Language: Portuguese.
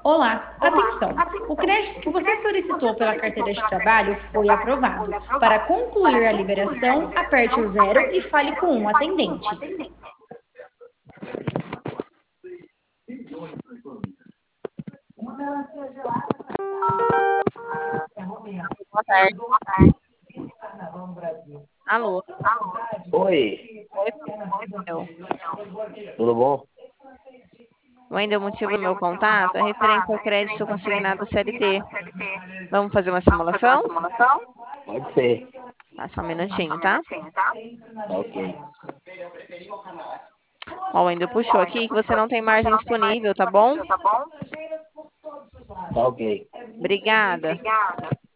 Olá, atenção! O crédito que você solicitou pela carteira de trabalho foi aprovado. Para concluir a liberação, aperte o zero e fale com um atendente. Boa tarde. Alô? Oi, Oi, Wendel. tudo bom? Wendel, o motivo do meu contato é referente ao crédito consignado CLT. Vamos fazer uma simulação? Pode ser. Tá, só um minutinho, tá? Tá ok. Ó, o Wendel puxou aqui que você não tem margem disponível, tá bom? Tá ok. Obrigada.